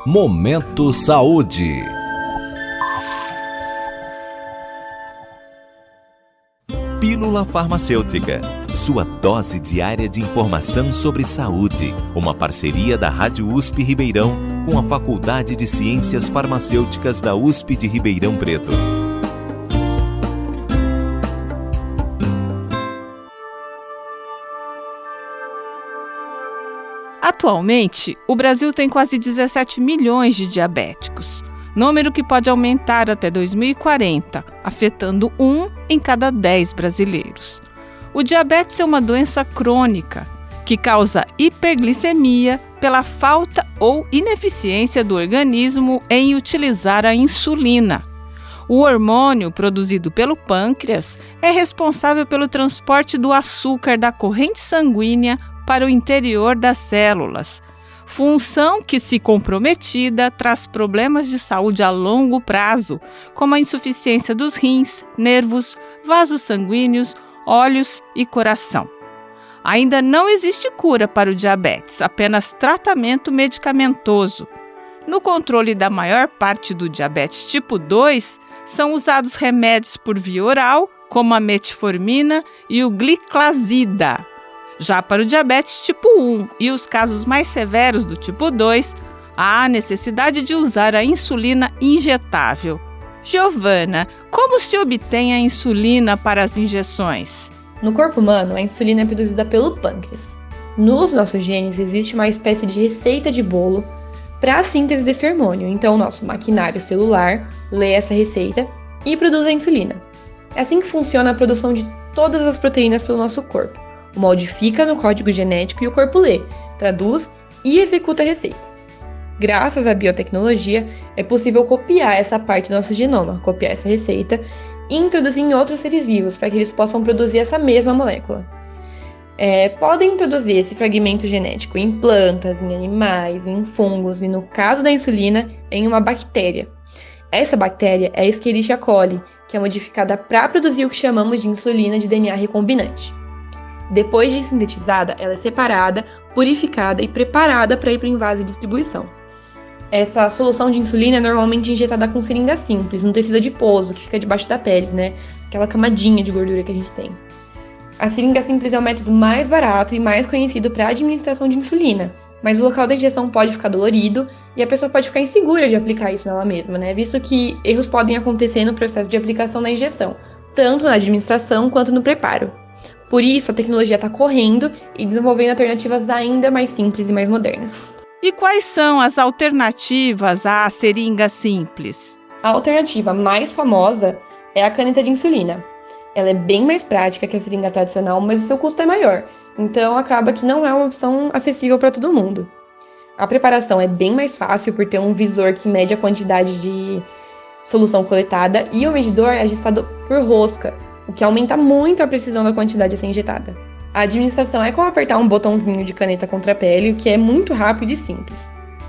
Momento Saúde. Pílula Farmacêutica, sua dose diária de informação sobre saúde. Uma parceria da Rádio USP Ribeirão com a Faculdade de Ciências Farmacêuticas da USP de Ribeirão Preto. Atualmente, o Brasil tem quase 17 milhões de diabéticos, número que pode aumentar até 2040, afetando 1 em cada 10 brasileiros. O diabetes é uma doença crônica que causa hiperglicemia pela falta ou ineficiência do organismo em utilizar a insulina. O hormônio produzido pelo pâncreas é responsável pelo transporte do açúcar da corrente sanguínea para o interior das células, função que, se comprometida, traz problemas de saúde a longo prazo, como a insuficiência dos rins, nervos, vasos sanguíneos, olhos e coração. Ainda não existe cura para o diabetes, apenas tratamento medicamentoso. No controle da maior parte do diabetes tipo 2, são usados remédios por via oral, como a metformina e o gliclazida. Já para o diabetes tipo 1 e os casos mais severos do tipo 2, há a necessidade de usar a insulina injetável. Giovana, como se obtém a insulina para as injeções? No corpo humano, a insulina é produzida pelo pâncreas. Nos nossos genes existe uma espécie de receita de bolo para a síntese desse hormônio. Então, o nosso maquinário celular lê essa receita e produz a insulina. É assim que funciona a produção de todas as proteínas pelo nosso corpo. O molde fica no código genético e o corpo lê, traduz e executa a receita. Graças à biotecnologia, é possível copiar essa parte do nosso genoma, copiar essa receita e introduzir em outros seres vivos para que eles possam produzir essa mesma molécula. Podem introduzir esse fragmento genético em plantas, em animais, em fungos e, no caso da insulina, em uma bactéria. Essa bactéria é a Escherichia coli, que é modificada para produzir o que chamamos de insulina de DNA recombinante. Depois de sintetizada, ela é separada, purificada e preparada para ir para o envase de distribuição. Essa solução de insulina é normalmente injetada com seringa simples, no tecido adiposo, que fica debaixo da pele, né? Aquela camadinha de gordura que a gente tem. A seringa simples é o método mais barato e mais conhecido para a administração de insulina, mas o local da injeção pode ficar dolorido e a pessoa pode ficar insegura de aplicar isso nela mesma, né? Visto que erros podem acontecer no processo de aplicação da injeção, tanto na administração quanto no preparo. Por isso, a tecnologia está correndo e desenvolvendo alternativas ainda mais simples e mais modernas. E quais são as alternativas à seringa simples? A alternativa mais famosa é a caneta de insulina. Ela é bem mais prática que a seringa tradicional, mas o seu custo é maior, então acaba que não é uma opção acessível para todo mundo. A preparação é bem mais fácil por ter um visor que mede a quantidade de solução coletada e o medidor é ajustado por rosca, o que aumenta muito a precisão da quantidade a ser injetada. A administração é como apertar um botãozinho de caneta contra a pele, o que é muito rápido e simples.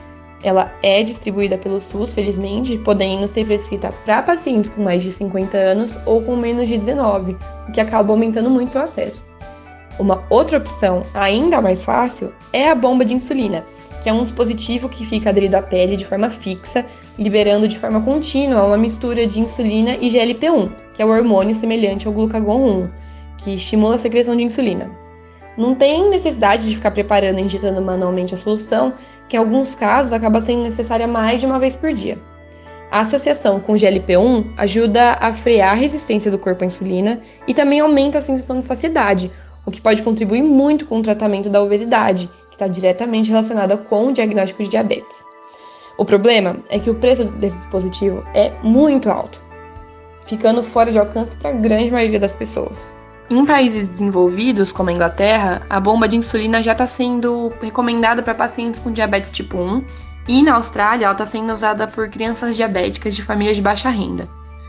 Ela é distribuída pelo SUS, felizmente, podendo ser prescrita para pacientes com mais de 50 anos ou com menos de 19, o que acaba aumentando muito seu acesso. Uma outra opção, ainda mais fácil, é a bomba de insulina, que é um dispositivo que fica aderido à pele de forma fixa, liberando de forma contínua uma mistura de insulina e GLP-1, que é o hormônio semelhante ao glucagon 1, que estimula a secreção de insulina. Não tem necessidade de ficar preparando e injetando manualmente a solução, que em alguns casos acaba sendo necessária mais de uma vez por dia. A associação com o GLP-1 ajuda a frear a resistência do corpo à insulina e também aumenta a sensação de saciedade, o que pode contribuir muito com o tratamento da obesidade, que está diretamente relacionada com o diagnóstico de diabetes. O problema é que o preço desse dispositivo é muito alto, ficando fora de alcance para a grande maioria das pessoas. Em países desenvolvidos, como a Inglaterra, a bomba de insulina já está sendo recomendada para pacientes com diabetes tipo 1 e na Austrália ela está sendo usada por crianças diabéticas de famílias de baixa renda.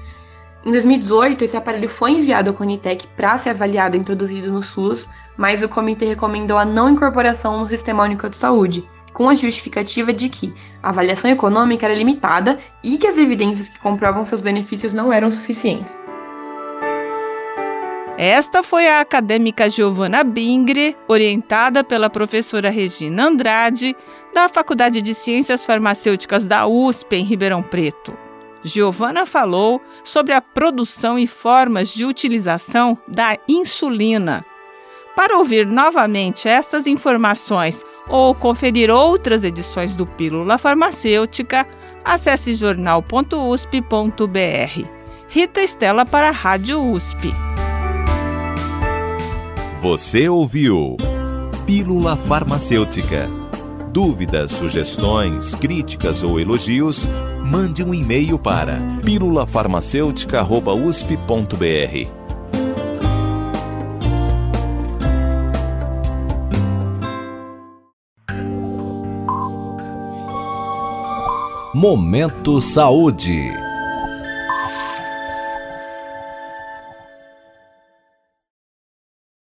Em 2018, esse aparelho foi enviado ao Conitec para ser avaliado e introduzido no SUS, mas o comitê recomendou a não incorporação no Sistema Único de Saúde, com a justificativa de que a avaliação econômica era limitada e que as evidências que comprovam seus benefícios não eram suficientes. Esta foi a acadêmica Giovana Bingre, orientada pela professora Regina Andrade, da Faculdade de Ciências Farmacêuticas da USP, em Ribeirão Preto. Giovana falou sobre a produção e formas de utilização da insulina. Para ouvir novamente estas informações ou conferir outras edições do Pílula Farmacêutica, acesse jornal.usp.br. Rita Estela para a Rádio USP. Você ouviu Pílula Farmacêutica. Dúvidas, sugestões, críticas ou elogios, mande um e-mail para pílulafarmacêutica@usp.br. Momento Saúde.